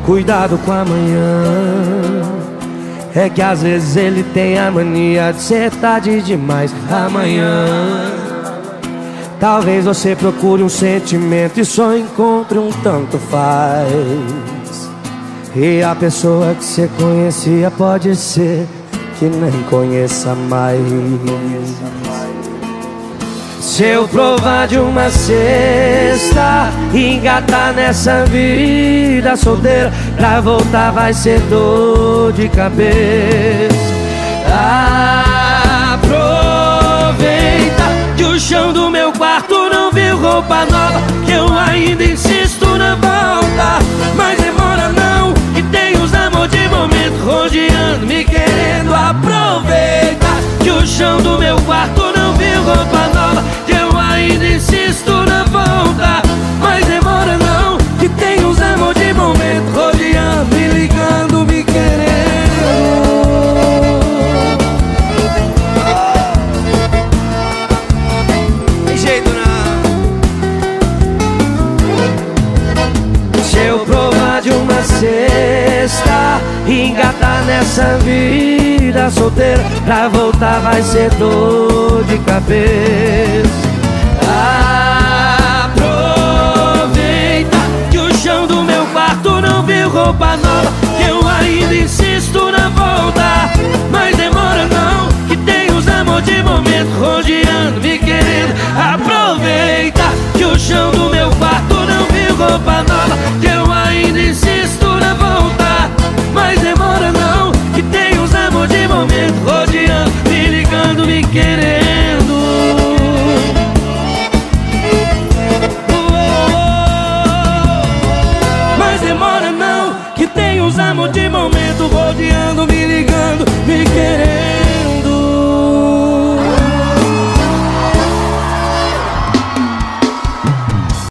Cuidado com amanhã. É que às vezes ele tem a mania de ser tarde demais. Amanhã talvez você procure um sentimento e só encontre um tanto faz. E a pessoa que você conhecia pode ser que nem conheça mais. Se eu provar de uma cesta e engatar nessa vida solteira, pra voltar vai ser dor de cabeça. Aproveita que o chão do meu quarto não viu roupa nova, que eu ainda insisto na volta. Mas demora não, que tem os amor de momento rodeando, me querendo. Aproveita que o chão do meu quarto não viu roupa nova, que eu ainda insisto na volta. Mas demora não, que tem os amor de momento rodeando, me ligando, me querendo. Tem jeito não. Se eu provar de uma cesta e engatar nessa vida solteira, pra voltar vai ser dor de cabeça. Aproveita que o chão do meu quarto não viu roupa nova, que eu ainda insisto na volta. Mas demora não, que tem os amor de momento rodeando, me querendo. Aproveita que o chão do meu quarto não viu roupa nova, que eu ainda insisto na volta. Mas demora não, que tem os amor de momento rodeando, me ligando, me querendo. Mas demora não, que tem os amor de momento rodeando, me ligando.